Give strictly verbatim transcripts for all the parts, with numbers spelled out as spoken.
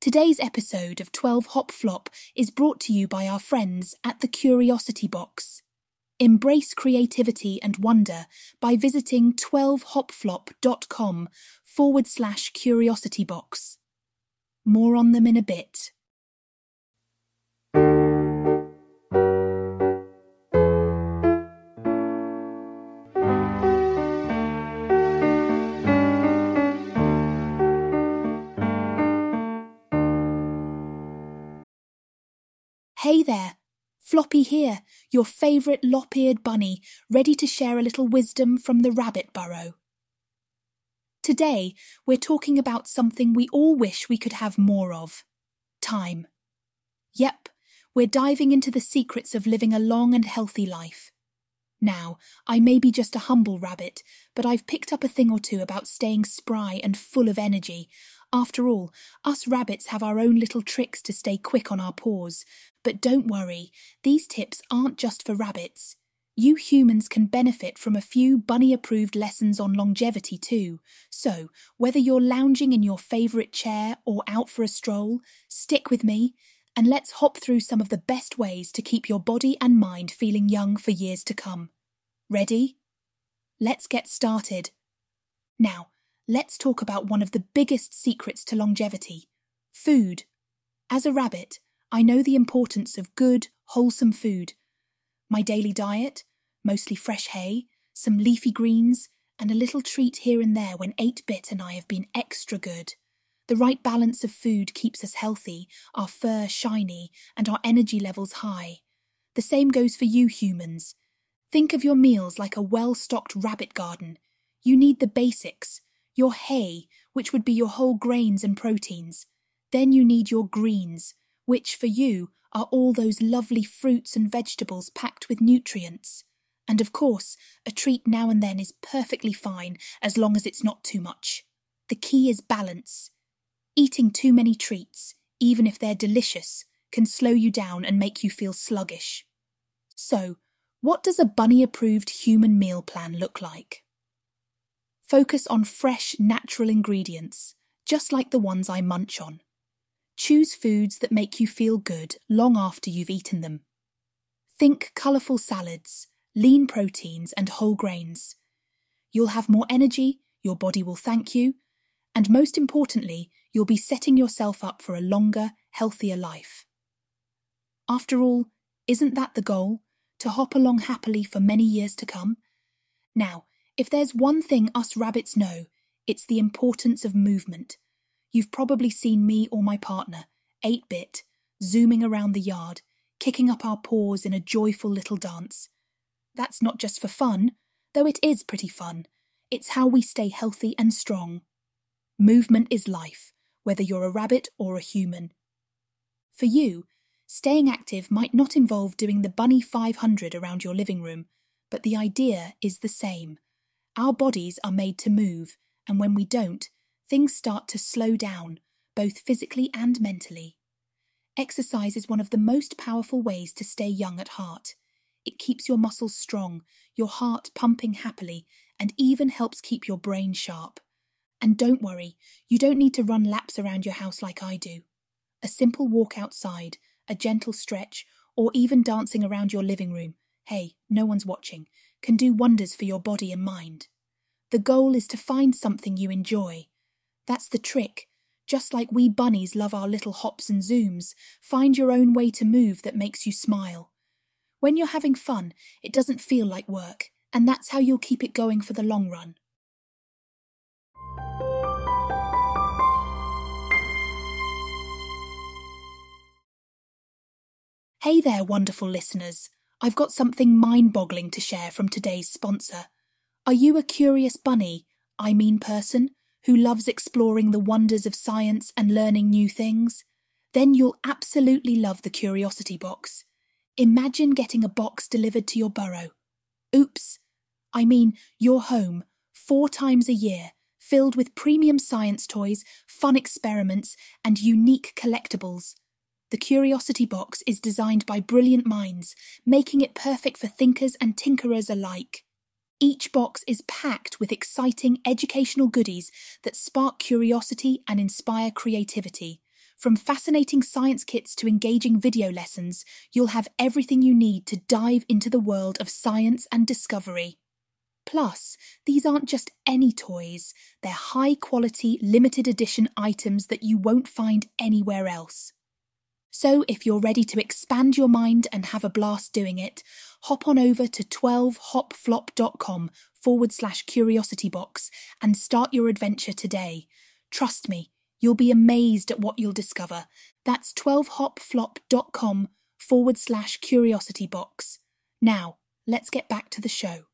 Today's episode of twelve Hop Flop is brought to you by our friends at the Curiosity Box. Embrace creativity and wonder by visiting twelve hopflop dot com forward slash curiosity box. More on them in a bit. Hey there, Floppy here, your favourite lop-eared bunny, ready to share a little wisdom from the rabbit burrow. Today, we're talking about something we all wish we could have more of. Time. Yep, we're diving into the secrets of living a long and healthy life. Now, I may be just a humble rabbit, but I've picked up a thing or two about staying spry and full of energy. After all, us rabbits have our own little tricks to stay quick on our paws. But don't worry, these tips aren't just for rabbits. You humans can benefit from a few bunny-approved lessons on longevity too. So, whether you're lounging in your favourite chair or out for a stroll, stick with me and let's hop through some of the best ways to keep your body and mind feeling young for years to come. Ready? Let's get started. Now, let's talk about one of the biggest secrets to longevity: food. As a rabbit, I know the importance of good, wholesome food. My daily diet, mostly fresh hay, some leafy greens, and a little treat here and there when eight bit and I have been extra good. The right balance of food keeps us healthy, our fur shiny, and our energy levels high. The same goes for you humans. Think of your meals like a well-stocked rabbit garden. You need the basics, your hay, which would be your whole grains and proteins. Then you need your greens, which for you are all those lovely fruits and vegetables packed with nutrients. And of course, a treat now and then is perfectly fine as long as it's not too much. The key is balance. Eating too many treats, even if they're delicious, can slow you down and make you feel sluggish. So, what does a bunny-approved human meal plan look like? Focus on fresh, natural ingredients, just like the ones I munch on. Choose foods that make you feel good long after you've eaten them. Think colourful salads, lean proteins and whole grains. You'll have more energy, your body will thank you, and most importantly, you'll be setting yourself up for a longer, healthier life. After all, isn't that the goal? To hop along happily for many years to come? Now, if there's one thing us rabbits know, it's the importance of movement. You've probably seen me or my partner, eight bit, zooming around the yard, kicking up our paws in a joyful little dance. That's not just for fun, though it is pretty fun. It's how we stay healthy and strong. Movement is life, whether you're a rabbit or a human. For you, staying active might not involve doing the bunny five hundred around your living room, but the idea is the same. Our bodies are made to move, and when we don't, things start to slow down, both physically and mentally. Exercise is one of the most powerful ways to stay young at heart. It keeps your muscles strong, your heart pumping happily, and even helps keep your brain sharp. And don't worry, you don't need to run laps around your house like I do. A simple walk outside, a gentle stretch, or even dancing around your living room, hey, no one's watching, can do wonders for your body and mind. The goal is to find something you enjoy. That's the trick. Just like we bunnies love our little hops and zooms, find your own way to move that makes you smile. When you're having fun, it doesn't feel like work, and that's how you'll keep it going for the long run. Hey there, wonderful listeners. I've got something mind-boggling to share from today's sponsor. Are you a curious bunny, I mean person, who loves exploring the wonders of science and learning new things? Then you'll absolutely love the Curiosity Box. Imagine getting a box delivered to your burrow. Oops, I mean your home, four times a year, filled with premium science toys, fun experiments, and unique collectibles. The Curiosity Box is designed by brilliant minds, making it perfect for thinkers and tinkerers alike. Each box is packed with exciting educational goodies that spark curiosity and inspire creativity, From fascinating science kits to engaging video lessons, you'll have everything you need to dive into the world of science and discovery. Plus, these aren't just any toys, they're high-quality, limited edition items that you won't find anywhere else. So if you're ready to expand your mind and have a blast doing it, hop on over to twelve hop flop dot com forward slash curiosity box and start your adventure today. Trust me, you'll be amazed at what you'll discover. That's twelve hop flop dot com forward slash curiosity box. Now, let's get back to the show.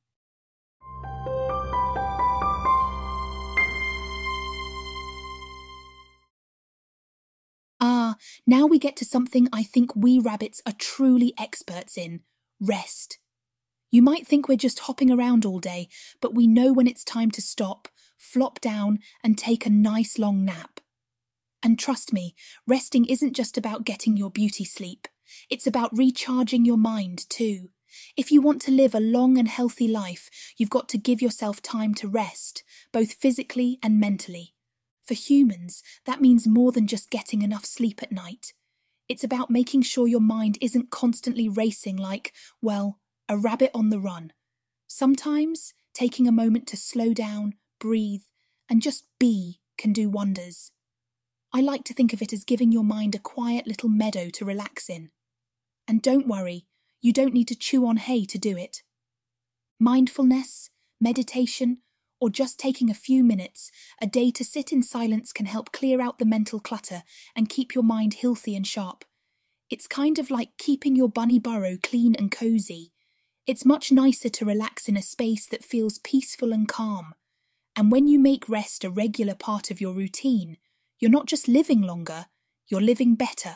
Ah, now we get to something I think we rabbits are truly experts in: rest. You might think we're just hopping around all day, but we know when it's time to stop, flop down, and take a nice long nap. And trust me, resting isn't just about getting your beauty sleep. It's about recharging your mind too. If you want to live a long and healthy life, you've got to give yourself time to rest, both physically and mentally. For humans, that means more than just getting enough sleep at night. It's about making sure your mind isn't constantly racing like, well, a rabbit on the run. Sometimes, taking a moment to slow down, breathe, and just be can do wonders. I like to think of it as giving your mind a quiet little meadow to relax in. And don't worry, you don't need to chew on hay to do it. Mindfulness, meditation, or just taking a few minutes a day to sit in silence can help clear out the mental clutter and keep your mind healthy and sharp. It's kind of like keeping your bunny burrow clean and cozy. It's much nicer to relax in a space that feels peaceful and calm. And when you make rest a regular part of your routine, you're not just living longer, you're living better.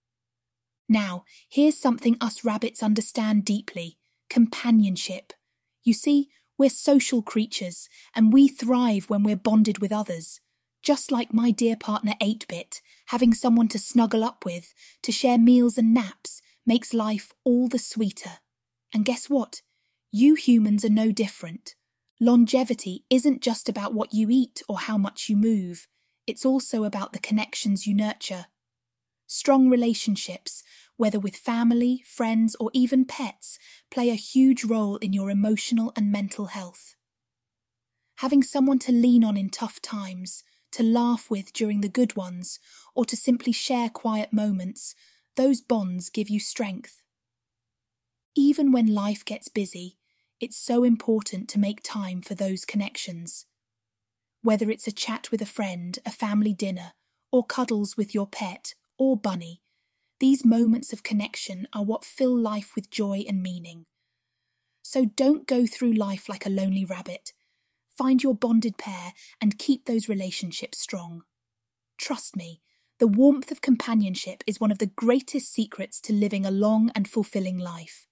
Now, here's something us rabbits understand deeply: companionship. You see, we're social creatures, and we thrive when we're bonded with others. Just like my dear partner eight bit, having someone to snuggle up with, to share meals and naps, makes life all the sweeter. And guess what? You humans are no different. Longevity isn't just about what you eat or how much you move. It's also about the connections you nurture. Strong relationships, whether with family, friends, or even pets, play a huge role in your emotional and mental health. Having someone to lean on in tough times, to laugh with during the good ones, or to simply share quiet moments, those bonds give you strength. Even when life gets busy, it's so important to make time for those connections. Whether it's a chat with a friend, a family dinner, or cuddles with your pet or bunny, these moments of connection are what fill life with joy and meaning. So don't go through life like a lonely rabbit. Find your bonded pair and keep those relationships strong. Trust me, the warmth of companionship is one of the greatest secrets to living a long and fulfilling life.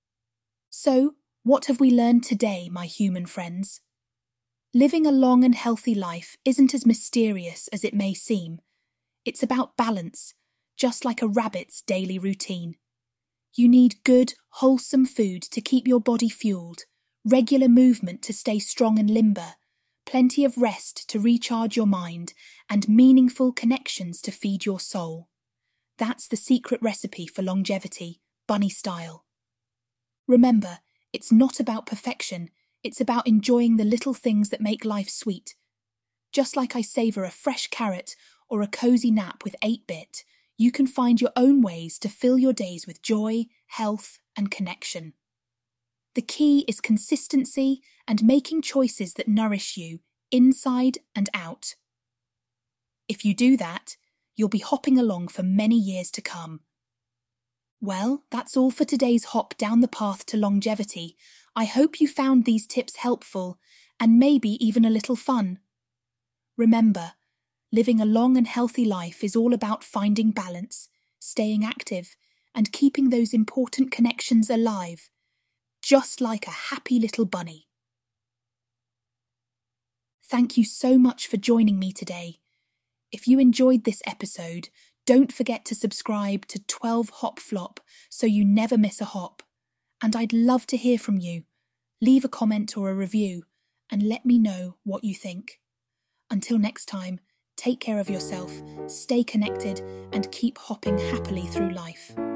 So, what have we learned today, my human friends? Living a long and healthy life isn't as mysterious as it may seem. It's about balance, just like a rabbit's daily routine. You need good, wholesome food to keep your body fueled, regular movement to stay strong and limber, plenty of rest to recharge your mind, and meaningful connections to feed your soul. That's the secret recipe for longevity, bunny style. Remember, it's not about perfection, it's about enjoying the little things that make life sweet. Just like I savour a fresh carrot or a cosy nap with eight bit, you can find your own ways to fill your days with joy, health, and connection. The key is consistency and making choices that nourish you, inside and out. If you do that, you'll be hopping along for many years to come. Well, that's all for today's hop down the path to longevity. I hope you found these tips helpful, and maybe even a little fun. Remember, living a long and healthy life is all about finding balance, staying active, and keeping those important connections alive, just like a happy little bunny. Thank you so much for joining me today. If you enjoyed this episode, don't forget to subscribe to twelve Hop Flop so you never miss a hop. And I'd love to hear from you. Leave a comment or a review and let me know what you think. Until next time, Take care of yourself, stay connected, and keep hopping happily through life.